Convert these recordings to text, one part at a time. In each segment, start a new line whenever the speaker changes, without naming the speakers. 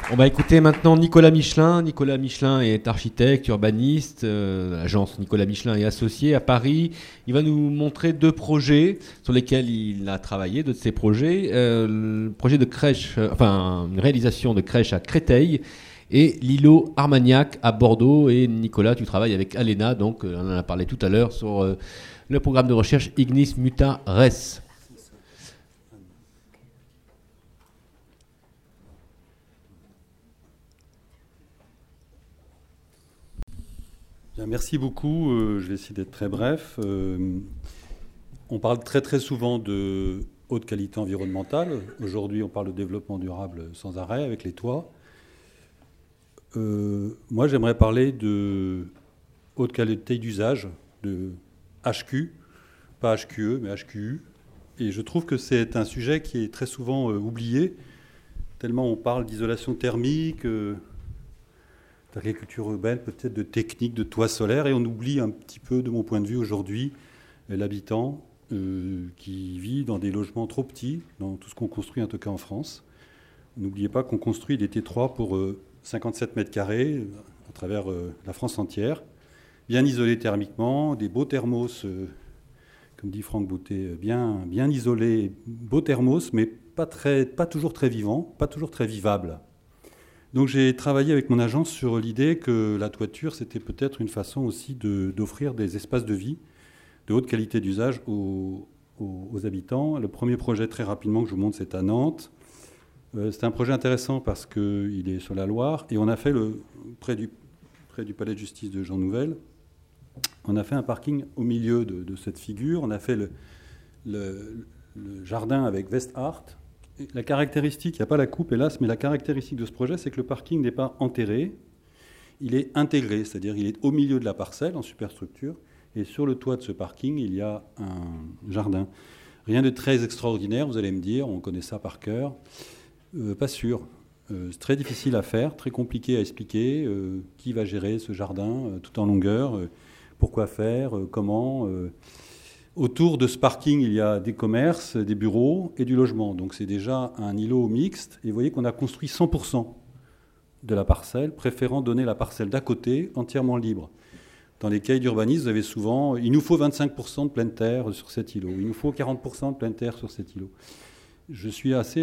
On va écouter maintenant Nicolas Michelin. Nicolas Michelin est architecte, urbaniste, l'agence Nicolas Michelin est associé à Paris. Il va nous montrer deux projets sur lesquels il a travaillé, deux de ces projets. Le projet de crèche, une réalisation de crèche à Créteil et l'îlot Armagnac à Bordeaux. Et Nicolas, tu travailles avec Alena, donc on en a parlé tout à l'heure sur le programme de recherche Ignis Muta Res.
Merci beaucoup, je vais essayer d'être très bref. On parle très très souvent de haute qualité environnementale. Aujourd'hui, on parle de développement durable sans arrêt avec les toits. Moi, j'aimerais parler de haute qualité d'usage, de HQ, pas HQE, mais HQU. Et je trouve que c'est un sujet qui est très souvent oublié, tellement on parle d'isolation thermique, d'agriculture urbaine, peut-être de techniques de toits solaires, et on oublie un petit peu, de mon point de vue aujourd'hui, l'habitant qui vit dans des logements trop petits, dans tout ce qu'on construit en tout cas en France. N'oubliez pas qu'on construit des T3 pour 57 mètres carrés à travers la France entière, bien isolés thermiquement, des beaux thermos, comme dit Franck Boutet, bien isolés, beaux thermos, mais pas toujours très vivants, pas toujours très vivables. Donc j'ai travaillé avec mon agence sur l'idée que la toiture, c'était peut-être une façon aussi d'offrir des espaces de vie de haute qualité d'usage aux habitants. Le premier projet, très rapidement, que je vous montre, c'est à Nantes. C'est un projet intéressant parce qu'il est sur la Loire, et on a fait, près du palais de justice de Jean Nouvel, on a fait un parking au milieu de cette figure. On a fait le jardin avec Westart. La caractéristique, il n'y a pas la coupe hélas, mais la caractéristique de ce projet, c'est que le parking n'est pas enterré, il est intégré, c'est-à-dire il est au milieu de la parcelle en superstructure, et sur le toit de ce parking, il y a un jardin. Rien de très extraordinaire, vous allez me dire, on connaît ça par cœur. Pas sûr. C'est très difficile à faire, très compliqué à expliquer. Qui va gérer ce jardin tout en longueur, pourquoi faire, comment Autour de ce parking, il y a des commerces, des bureaux et du logement. Donc c'est déjà un îlot mixte. Et vous voyez qu'on a construit 100% de la parcelle, préférant donner la parcelle d'à côté entièrement libre. Dans les cahiers d'urbanisme, vous avez souvent, il nous faut 25% de pleine terre sur cet îlot. Il nous faut 40% de pleine terre sur cet îlot. Je suis assez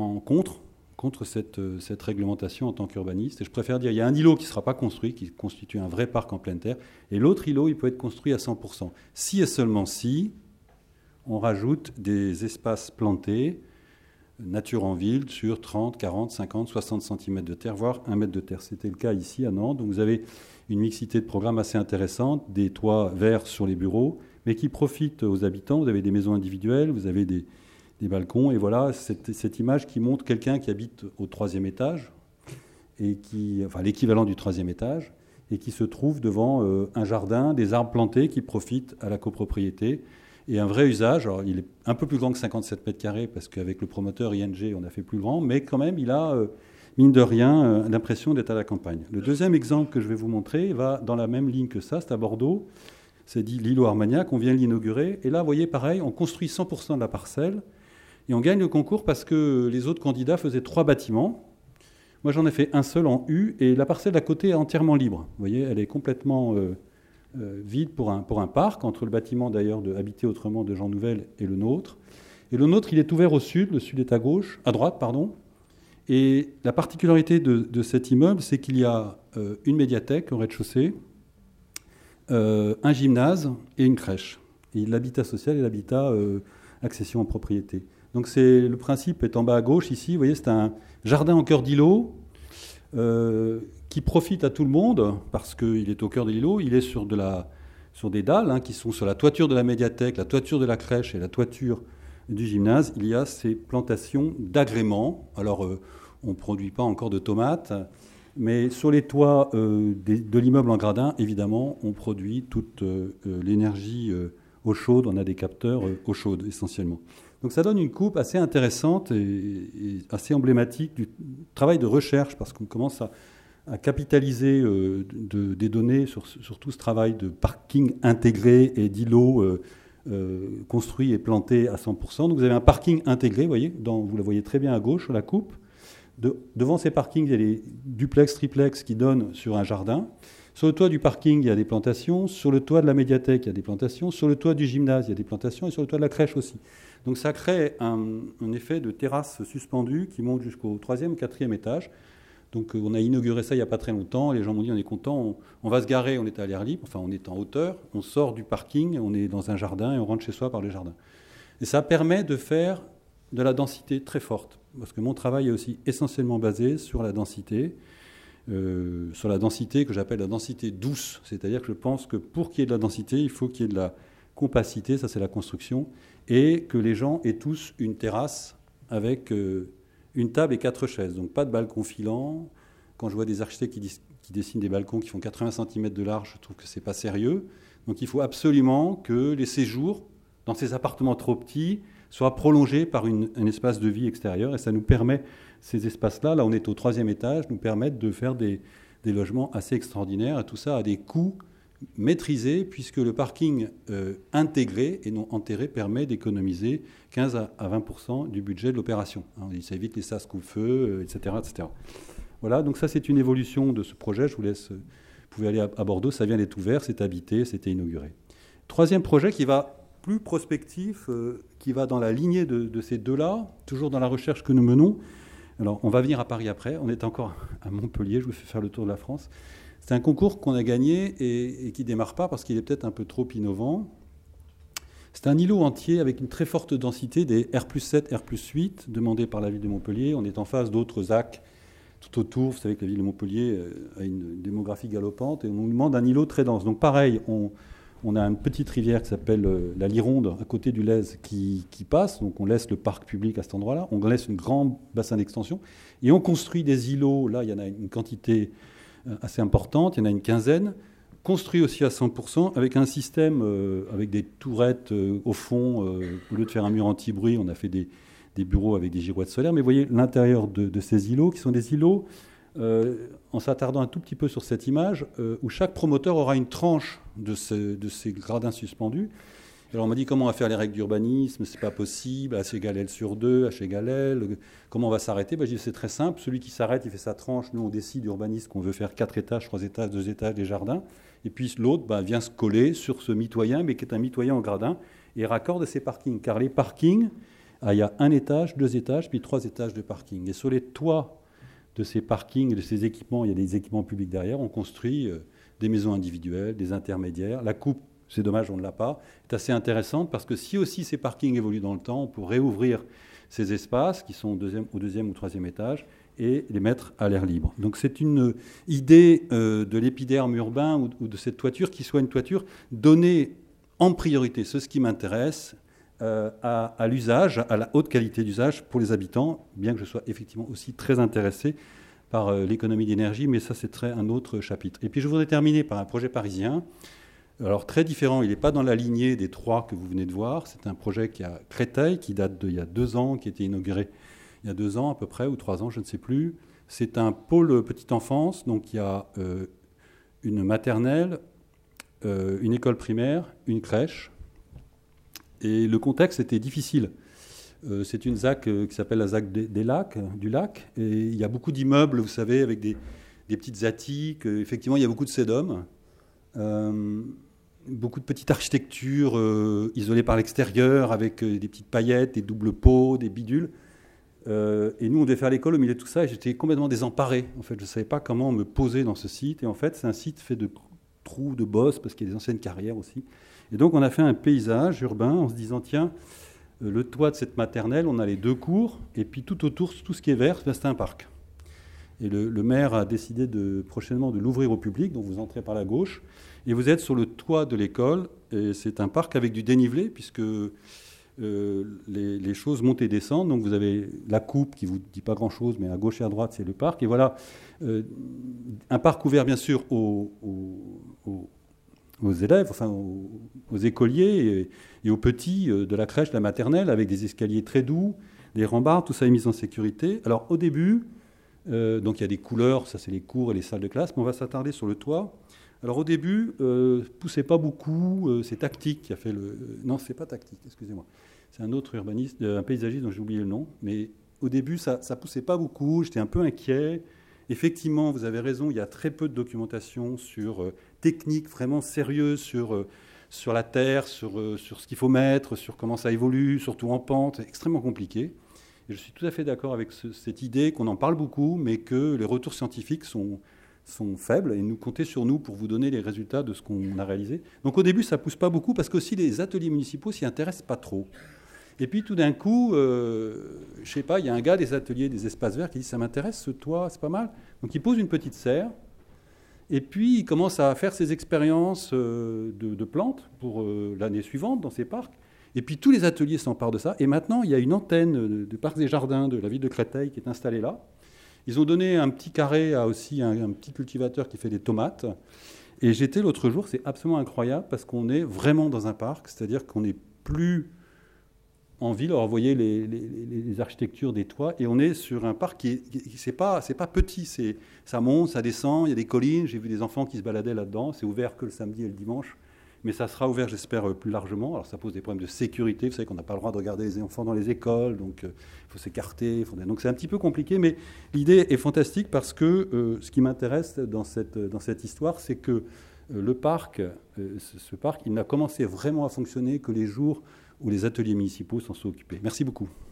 contre cette réglementation en tant qu'urbaniste. Et je préfère dire, il y a un îlot qui ne sera pas construit, qui constitue un vrai parc en pleine terre, et l'autre îlot, il peut être construit à 100%. Si et seulement si on rajoute des espaces plantés, nature en ville, sur 30, 40, 50, 60 cm de terre, voire 1 mètre de terre. C'était le cas ici à Nantes. Donc vous avez une mixité de programmes assez intéressante, des toits verts sur les bureaux, mais qui profitent aux habitants. Vous avez des maisons individuelles, vous avez des balcons, et voilà cette image qui montre quelqu'un qui habite au 3e étage, et l'équivalent du 3e étage, et qui se trouve devant un jardin, des arbres plantés qui profitent à la copropriété, et un vrai usage. Alors, il est un peu plus grand que 57 mètres carrés, parce qu'avec le promoteur ING, on a fait plus grand, mais quand même, il a, mine de rien, l'impression d'être à la campagne. Le deuxième exemple que je vais vous montrer va dans la même ligne que ça, c'est à Bordeaux, c'est dit l'îlot Armagnac, on vient de l'inaugurer, et là, vous voyez, pareil, on construit 100% de la parcelle, et on gagne le concours parce que les autres candidats faisaient 3 bâtiments. Moi, j'en ai fait un seul en U, et la parcelle d'à côté est entièrement libre. Vous voyez, elle est complètement vide pour un parc, entre le bâtiment d'ailleurs de Habiter Autrement de Jean Nouvel et le nôtre. Et le nôtre, il est ouvert au sud, le sud est à droite, pardon. Et la particularité de cet immeuble, c'est qu'il y a une médiathèque au rez-de-chaussée, un gymnase et une crèche. Et l'habitat social et l'habitat accession en propriété. Donc le principe est en bas à gauche ici, vous voyez, c'est un jardin en cœur d'îlot qui profite à tout le monde parce qu'il est au cœur de l'îlot. Il est sur des dalles qui sont sur la toiture de la médiathèque, la toiture de la crèche et la toiture du gymnase. Il y a ces plantations d'agréments. Alors on ne produit pas encore de tomates, mais sur les toits de l'immeuble en gradin, évidemment, on produit toute l'énergie eau chaude. On a des capteurs eau chaude essentiellement. Donc ça donne une coupe assez intéressante et assez emblématique du travail de recherche, parce qu'on commence à capitaliser des données sur tout ce travail de parking intégré et d'îlots construits et plantés à 100%. Donc vous avez un parking intégré, vous le voyez très bien à gauche, la coupe, Devant ces parkings, il y a les duplex, triplex qui donnent sur un jardin. Sur le toit du parking, il y a des plantations. Sur le toit de la médiathèque, il y a des plantations. Sur le toit du gymnase, il y a des plantations. Et sur le toit de la crèche aussi. Donc ça crée un effet de terrasse suspendue qui monte jusqu'au 3e ou 4e étage. Donc on a inauguré ça il n'y a pas très longtemps. Les gens m'ont dit on est content, on va se garer, on est à l'air libre, enfin on est en hauteur, on sort du parking, on est dans un jardin et on rentre chez soi par le jardin. Et ça permet de faire de la densité très forte. Parce que mon travail est aussi essentiellement basé sur la densité. Sur la densité que j'appelle la densité douce. C'est-à-dire que je pense que pour qu'il y ait de la densité, il faut qu'il y ait de la compacité, ça c'est la construction, et que les gens aient tous une terrasse avec une table et 4 chaises. Donc pas de balcon filant. Quand je vois des architectes qui dessinent des balcons qui font 80 cm de large, je trouve que ce n'est pas sérieux. Donc il faut absolument que les séjours dans ces appartements trop petits soient prolongés par un espace de vie extérieur. Et ça nous permet, ces espaces-là, là on est au 3e étage, nous permettent de faire des logements assez extraordinaires. Et tout ça a des coûts maîtrisés, puisque le parking intégré et non enterré permet d'économiser 15 à 20% du budget de l'opération. Ça évite les sas coupe-feu, etc., etc. Voilà, donc ça c'est une évolution de ce projet. Je vous laisse, vous pouvez aller à Bordeaux, ça vient d'être ouvert, c'est habité, c'était inauguré. 3e projet qui va plus prospectif, qui va dans la lignée de ces deux-là, toujours dans la recherche que nous menons. Alors, on va venir à Paris après. On est encore à Montpellier. Je vous fais faire le tour de la France. C'est un concours qu'on a gagné et qui ne démarre pas parce qu'il est peut-être un peu trop innovant. C'est un îlot entier avec une très forte densité des R+7, R+8 demandés par la ville de Montpellier. On est en face d'autres ZAC tout autour. Vous savez que la ville de Montpellier a une démographie galopante et on nous demande un îlot très dense. Donc pareil, on a une petite rivière qui s'appelle la Lironde à côté du Lez qui passe. Donc on laisse le parc public à cet endroit-là. On laisse un grand bassin d'extension. Et on construit des îlots. Là, il y en a une quantité assez importante. Il y en a une quinzaine. Construit aussi à 100% avec un système, avec des tourettes au fond. Au lieu de faire un mur anti-bruit, on a fait des bureaux avec des girouettes solaires. Mais vous voyez l'intérieur de ces îlots qui sont des îlots, en s'attardant un tout petit peu sur cette image, où chaque promoteur aura une tranche de ces gradins suspendus. Alors on m'a dit comment on va faire les règles d'urbanisme, c'est pas possible, H égale L sur 2, H égale L, comment on va s'arrêter? Je dis c'est très simple, celui qui s'arrête, il fait sa tranche, nous on décide urbaniste qu'on veut faire 4 étages, 3 étages, 2 étages, des jardins, et puis l'autre vient se coller sur ce mitoyen, mais qui est un mitoyen en gradin, et raccorde ses parkings, car les parkings, il y a 1 étage, 2 étages, puis 3 étages de parking. Et sur les toits de ces parkings, de ces équipements, il y a des équipements publics derrière, on construit des maisons individuelles, des intermédiaires. La coupe, c'est dommage, on ne l'a pas, est assez intéressante parce que si aussi ces parkings évoluent dans le temps, on peut réouvrir ces espaces qui sont au 2e ou 3e étage et les mettre à l'air libre. Donc c'est une idée de l'épiderme urbain ou de cette toiture qui soit une toiture donnée en priorité, c'est ce qui m'intéresse, à l'usage, à la haute qualité d'usage pour les habitants, bien que je sois effectivement aussi très intéressé par l'économie d'énergie, mais ça c'est un autre chapitre. Et puis je voudrais terminer par un projet parisien, alors très différent, il n'est pas dans la lignée des 3 que vous venez de voir, c'est un projet qui est à Créteil, qui date d'il y a 2 ans, qui a été inauguré il y a 2 ans à peu près, ou 3 ans, je ne sais plus. C'est un pôle petite enfance, donc il y a une maternelle, une école primaire, une crèche. Et le contexte était difficile. C'est une ZAC qui s'appelle la ZAC du lac. Et il y a beaucoup d'immeubles, vous savez, avec des petites attiques. Effectivement, il y a beaucoup de sédum. Beaucoup de petites architectures isolées par l'extérieur, avec des petites paillettes, des doubles pots, des bidules. Et nous, on devait faire l'école au milieu de tout ça. Et j'étais complètement désemparé. En fait, je ne savais pas comment me poser dans ce site. Et en fait, c'est un site fait de trous, de bosses, parce qu'il y a des anciennes carrières aussi. Et donc, on a fait un paysage urbain en se disant, tiens, le toit de cette maternelle, on a les 2 cours, et puis tout autour, tout ce qui est vert, c'est un parc. Et le maire a décidé prochainement de l'ouvrir au public, donc vous entrez par la gauche, et vous êtes sur le toit de l'école, et c'est un parc avec du dénivelé, puisque les choses montent et descendent, donc vous avez la coupe qui ne vous dit pas grand-chose, mais à gauche et à droite, c'est le parc, et voilà, un parc ouvert bien sûr aux élèves, enfin aux écoliers et aux petits de la crèche, de la maternelle, avec des escaliers très doux, des rambardes, tout ça est mis en sécurité. Alors au début, donc il y a des couleurs, ça c'est les cours et les salles de classe, mais on va s'attarder sur le toit. Alors au début, poussez pas beaucoup, c'est Tactique qui a fait le... Non, c'est pas Tactique, excusez-moi. C'est un autre urbaniste, un paysagiste dont j'ai oublié le nom, mais au début, ça ne poussait pas beaucoup, j'étais un peu inquiet. Effectivement, vous avez raison, il y a très peu de documentation sur techniques vraiment sérieuses, sur la terre, sur ce qu'il faut mettre, sur comment ça évolue, surtout en pente, c'est extrêmement compliqué. Et je suis tout à fait d'accord avec cette idée qu'on en parle beaucoup, mais que les retours scientifiques sont faibles, et nous comptez sur nous pour vous donner les résultats de ce qu'on a réalisé. Donc au début, ça ne pousse pas beaucoup, parce qu'aussi les ateliers municipaux s'y intéressent pas trop. Et puis tout d'un coup, je sais pas, il y a un gars des ateliers des espaces verts qui dit « ça m'intéresse ce toit, c'est pas mal ». Donc il pose une petite serre, et puis il commence à faire ses expériences de plantes pour l'année suivante dans ses parcs. Et puis tous les ateliers s'emparent de ça. Et maintenant, il y a une antenne de Parcs et Jardins de la ville de Créteil qui est installée là. Ils ont donné un petit carré à aussi un petit cultivateur qui fait des tomates. Et j'étais l'autre jour, c'est absolument incroyable parce qu'on est vraiment dans un parc, c'est-à-dire qu'on n'est plus en ville. Alors vous voyez les architectures des toits, et on est sur un parc qui c'est pas petit, ça monte, ça descend, il y a des collines. J'ai vu des enfants qui se baladaient là-dedans. C'est ouvert que le samedi et le dimanche. Mais ça sera ouvert, j'espère, plus largement. Alors ça pose des problèmes de sécurité. Vous savez qu'on n'a pas le droit de regarder les enfants dans les écoles, donc il faut s'écarter. Donc c'est un petit peu compliqué, mais l'idée est fantastique parce que ce qui m'intéresse dans cette histoire, c'est que le parc, ce parc, il n'a commencé vraiment à fonctionner que les jours où les ateliers municipaux s'en sont occupés. Merci beaucoup.